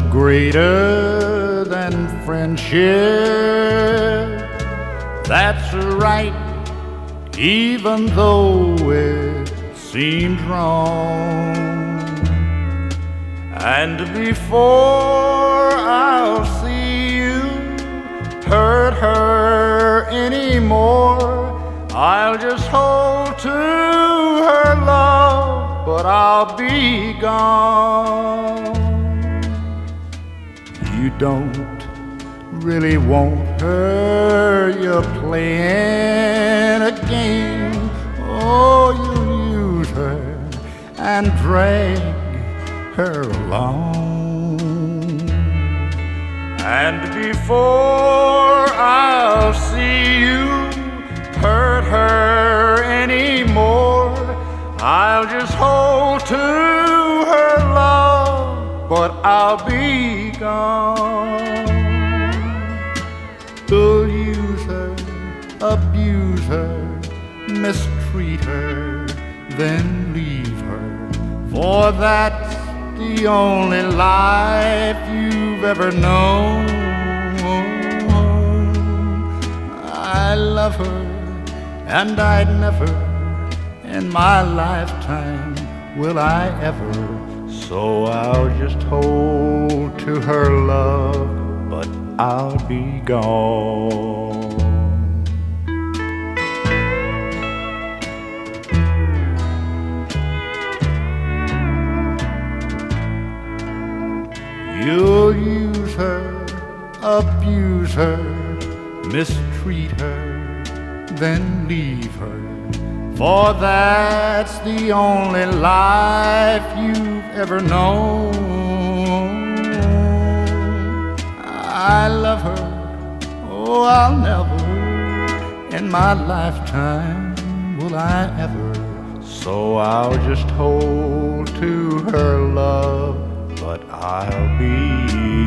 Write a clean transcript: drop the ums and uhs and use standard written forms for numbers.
greater than friendship. That's right, even though it seems wrong. And before I'll see you hurt her anymore, I'll just hold to her love, but I'll be gone. You don't really want her, you're playing a game. Oh, you use her and drag her along. And before I'll see you hurt her anymore, I'll just hold to her love, but I'll be gone. You'll use her, abuse her, mistreat her, then leave her, for that's the only life you've ever known. I love her, and I'd never in my lifetime will I ever. So I'll just hold to her love, but I'll be gone. You'll use her, abuse her, mistreat her, then leave her, for that's the only life you've ever known. I love her, oh, I'll never in my lifetime will I ever. So I'll just hold to her love, but I'll be